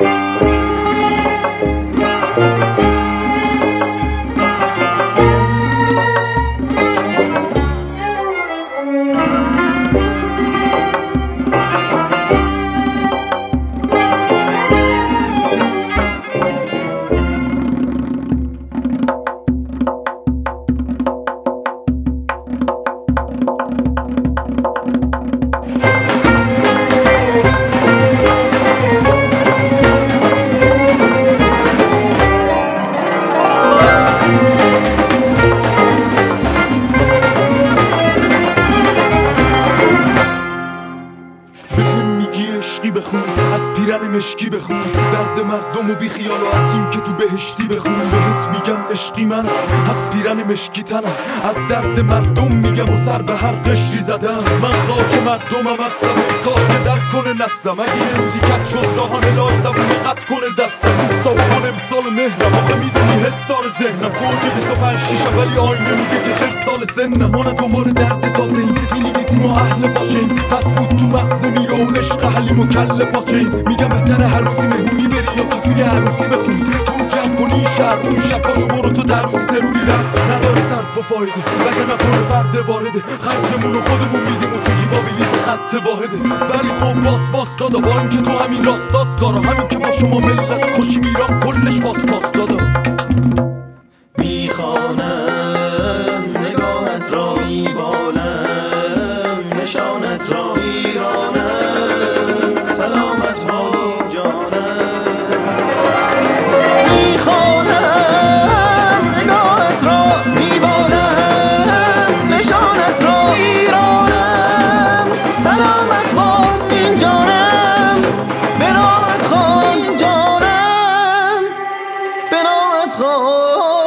از پیرن مشکی بخون درد مردم و بی خیال و از این که تو بهشتی بخون. بهت میگم عشقی من از پیرن مشکی تنم، از درد مردم میگم و سر به هر قشری زدم. من خاک مردمم هستم ای کار که در کنه نستم. اگه یه روزی کت شد راهان لای زبون قطع کنه دستم. روستا بکن امسال مهرم آخه میدونی حسدار ذهنم. فوج 25-6 ولی آینه میگه که 40 سال سنم. ما نه دنبال درد تازه ایم می‌نویسیم و اهل فاشیم. فسفود تو مغز نمیره و عشق حلیم و کله پاچیم. میگم بهتره هر روزی مهمونی بری یا که توی عروسی بخونی. تو جمع کنی شهر اون شب پاشو برو تو در روزی تروری رفت نداره صرف و فایده وگرنه پر فرد وارده. خرجمون رو خودمون میدیم و تو جیبا بلیت خط واحده. ولی خب باس دادا با اینکه تو همین راستاس کارا همین که با شما ملت خوشیم ایران کلش باس دادا. میخوانم نگاهت را میبالم نشانت را ایرانم سلامت باد جانم. میخوانم نگاهت را میبالم نشانت را ایرانم سلامت باد این جانم به نامت خوان جانم به نامت خوان.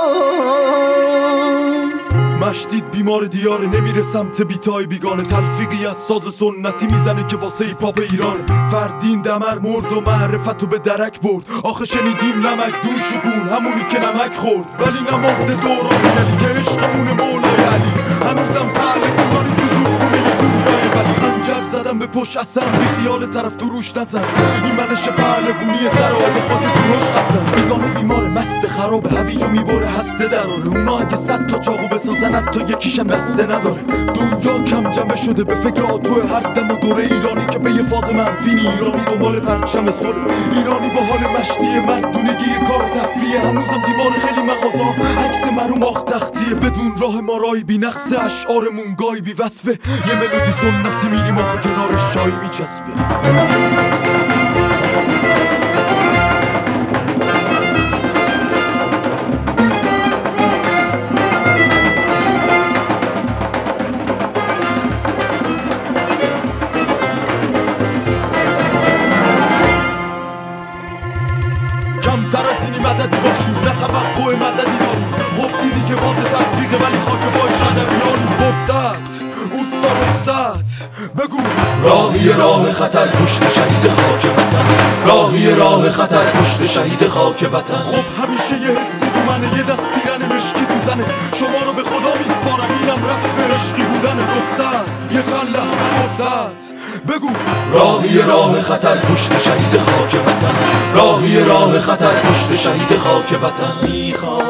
مشتید بیمار دیاره نمیره سمت بیتای بیگانه. تلفیقی از ساز سنتی میزنه که واسه پاپ ایرانه. فردین دمر مرد و معرفتو به درک برد. آخه شنیدیم نمک دون شگون همونی که نمک خورد. ولی نمرد دوران علی که عشقمون مولای علی. هنوزم پهلوونانی تو زورخونه دنیای ولی. خنجر زدم به پشت اصلا بی خیال طرف تو روش نزن. این منش پهلوونی سر آب خاک تو روش قسم. بیگانه بیمار مست خرابه هویجو میبره هسته دراره. اونا اگه 100 تا چاقو بسازن حتی یکیشم دسته نداره. دنیا کم جمع شده به فکر آتو هر دم و دوره. ایرانی که به یه فاز منفی ایرانی دنبال پرچم صلح. ایرانی با حال مشتی مردونگی کار تفریه. هنوزم دیوار خیلی مغازا عکس مرو ماخت تختیه. بدون راه ما رای بی نقص اشعارمون گای بی وصفه. یه ملودی سنتی میریم آخه کنارش چای میچسبه. کمتر از اینی مددی باشیم نه توقع مددی داریم. خب دیدی که واضح تلفیقه ولی خاک بای شجریاریم. فرصت اوستا رخصت بگو راهی راه خطر پشت شهید خاک وطن. راهی راه خطر پشت شهید خاک وطن. خب همیشه یه حسی تو منه یه دست پیرن مشکی تو زنه. شما رو به خدا میسپارم اینم رسم عشقی بودن. رخصت یه چند لحظه فرصت بگو راهی راه خطر پشت شهید خاک وطن. راهی راه خطر پشت شهید خاک وطن.